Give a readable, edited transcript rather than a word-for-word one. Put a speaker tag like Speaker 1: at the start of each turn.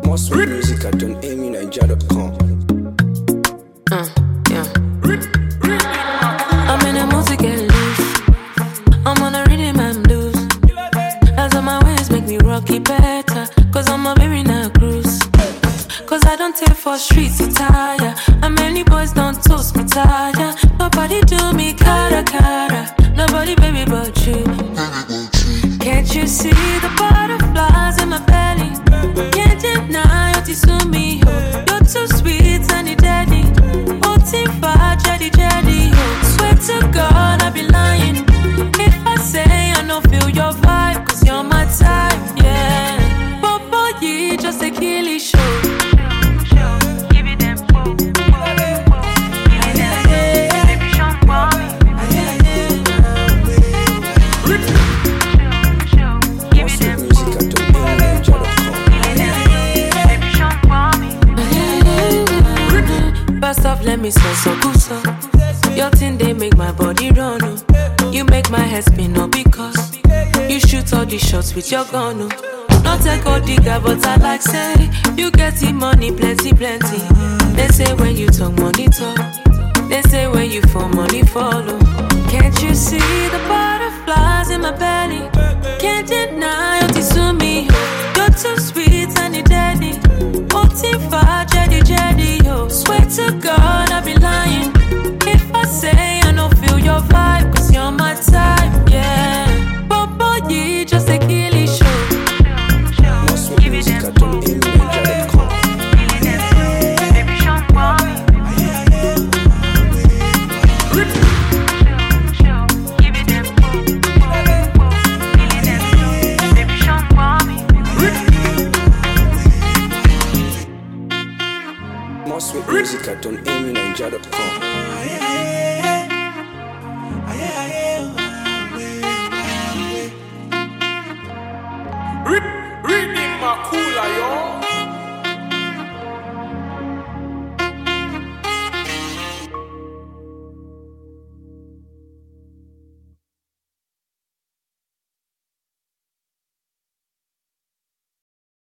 Speaker 1: More sweet music at donamyniger.com.
Speaker 2: Yeah. I'm in a mood to get loose. I'm on a rhythm and blues. As on my ways make me rocky better. Cause I'm a baby now cruise. Cause I don't take for streets to tire. And many boys don't toast me tire. Nobody do me cara cara. Nobody baby but you. Can't you see the butterflies in my belly? Can't deny what you to me. You're too sweet and daddy. Otifa jetty jetty. Swear to God I be lying if I say I don't feel your vibe. Cause you're my type, yeah. Bobo ye just a killy show. First off, let me so good so. Your thing they make my body run. Oh. You make my head spin up because you shoot all the shots with your gun. Oh. Not a gold digger, but I like say you get the money plenty plenty. They say when you talk money talk. They say when you fall money follow. Can't you see the butterflies in my belly? Can't deny what you to me. You're too sweet and daddy. Otifa jetty jetty. Swear to God I be lying if I say I don't feel your vibe. Cause you're my type, yeah. Bobo ye just a killy show.
Speaker 1: More sweet music at donamyniger.com. More sweet music at donamyniger.com.
Speaker 3: Reading my cooler, yo.